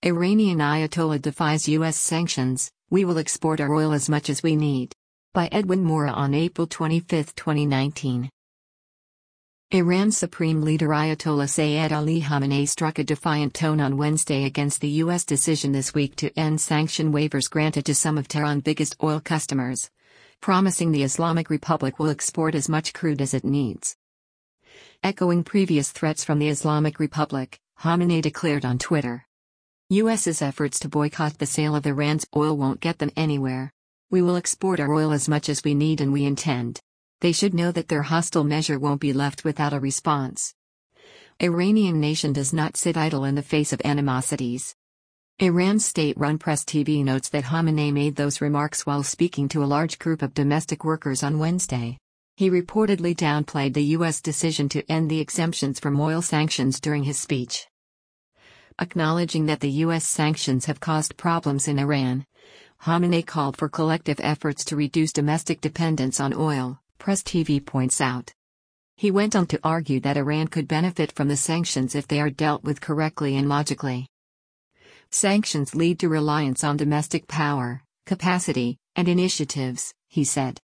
Iranian Ayatollah defies U.S. sanctions, we will export our oil as much as we need. By Edwin Mora on April 25, 2019. Iran's Supreme Leader Ayatollah Sayyid Ali Khamenei struck a defiant tone on Wednesday against the U.S. decision this week to end sanction waivers granted to some of Tehran's biggest oil customers, promising the Islamic Republic will export as much crude as it needs. Echoing previous threats from the Islamic Republic, Khamenei declared on Twitter, U.S.'s efforts to boycott the sale of Iran's oil won't get them anywhere. We will export our oil as much as we need and we intend. They should know that their hostile measure won't be left without a response. Iranian nation does not sit idle in the face of animosities. Iran's state-run Press TV notes that Khamenei made those remarks while speaking to a large group of domestic workers on Wednesday. He reportedly downplayed the U.S. decision to end the exemptions from oil sanctions during his speech. Acknowledging that the U.S. sanctions have caused problems in Iran, Khamenei called for collective efforts to reduce domestic dependence on oil, Press TV points out. He went on to argue that Iran could benefit from the sanctions if they are dealt with correctly and logically. Sanctions lead to reliance on domestic power, capacity, and initiatives, he said.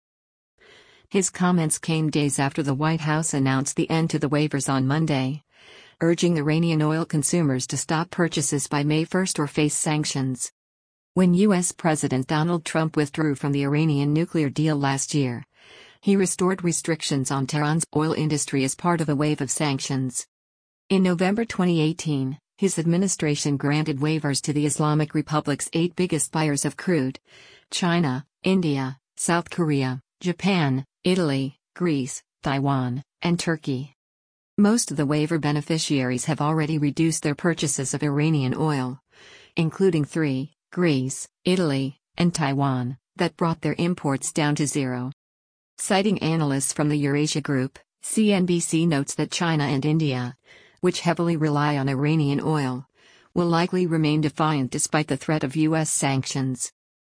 His comments came days after the White House announced the end to the waivers on Monday, urging Iranian oil consumers to stop purchases by May 1 or face sanctions. When U.S. President Donald Trump withdrew from the Iranian nuclear deal last year, he restored restrictions on Tehran's oil industry as part of a wave of sanctions. In November 2018, his administration granted waivers to the Islamic Republic's 8 biggest buyers of crude: China, India, South Korea, Japan, Italy, Greece, Taiwan, and Turkey. Most of the waiver beneficiaries have already reduced their purchases of Iranian oil, including 3, Greece, Italy, and Taiwan, that brought their imports down to zero. Citing analysts from the Eurasia Group, CNBC notes that China and India, which heavily rely on Iranian oil, will likely remain defiant despite the threat of U.S. sanctions.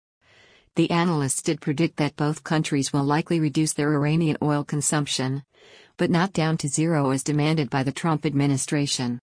The analysts did predict that both countries will likely reduce their Iranian oil consumption, but not down to zero as demanded by the Trump administration.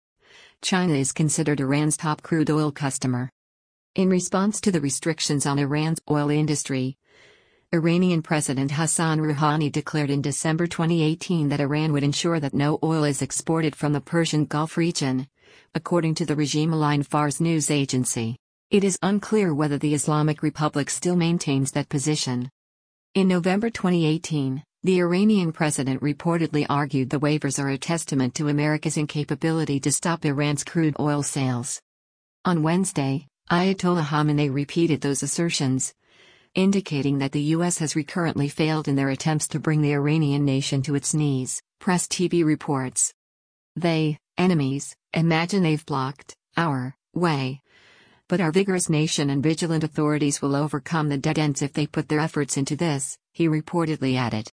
China is considered Iran's top crude oil customer. In response to the restrictions on Iran's oil industry, Iranian President Hassan Rouhani declared in December 2018 that Iran would ensure that no oil is exported from the Persian Gulf region, according to the regime-aligned Fars news agency. It is unclear whether the Islamic Republic still maintains that position. In November 2018, the Iranian president reportedly argued the waivers are a testament to America's incapability to stop Iran's crude oil sales. On Wednesday, Ayatollah Khamenei repeated those assertions, indicating that the U.S. has recurrently failed in their attempts to bring the Iranian nation to its knees, Press TV reports. They, enemies, imagine they've blocked our way. But our vigorous nation and vigilant authorities will overcome the dead ends if they put their efforts into this, he reportedly added.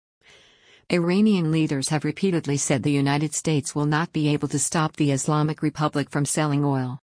Iranian leaders have repeatedly said the United States will not be able to stop the Islamic Republic from selling oil.